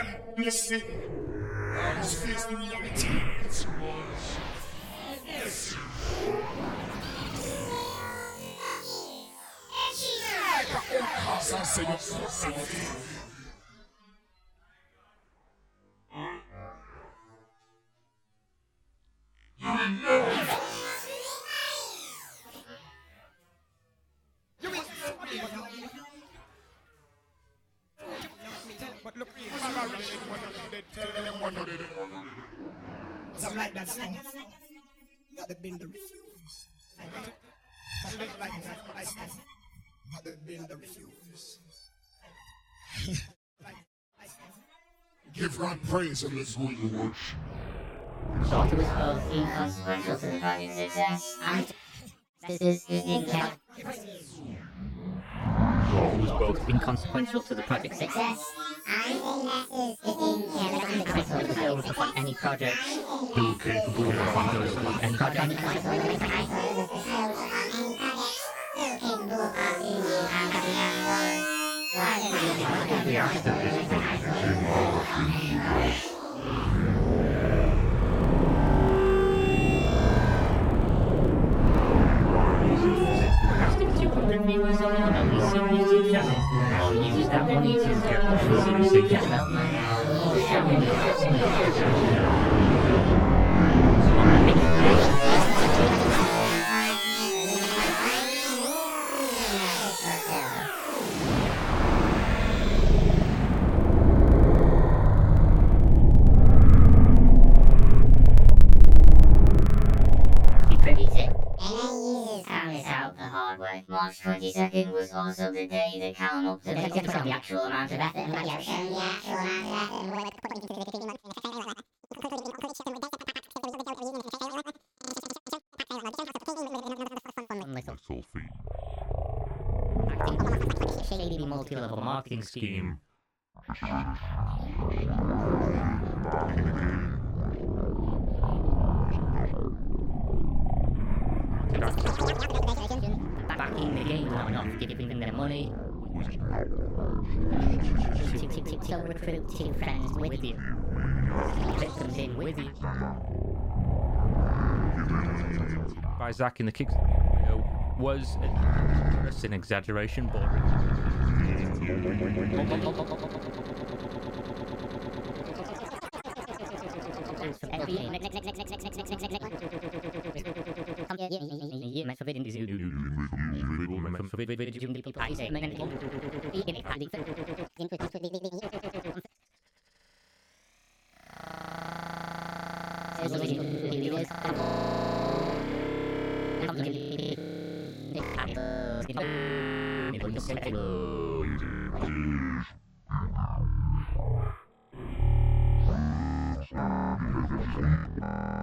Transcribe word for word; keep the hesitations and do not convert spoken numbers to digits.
them, listen. I was facing reality. Yes. Cause I say you're so sensitive. But look, something like that song. Gotta bend the refuse. Something like that, I said. Gotta bend the refuse. Give Ron praise and let's go to work. Thought it was both inconsequential to the project's success and this is in count. Thought it was both inconsequential to the project's success and capable to build upon any project. Who capable of building upon any project? We are still two hundred viewers on the L B C YouTube channel. I'll use that money to get the C B C development. March twenty-second was also the day that Callum up to the actual amount of effort and the actual amount of effort. Shady multi-level marketing scheme. Backing the game, not enough giving them their money. To, to, to, to recruit two friends with you. Victims in with you. By Zach in the Kicks video was an exaggeration, but Thank you.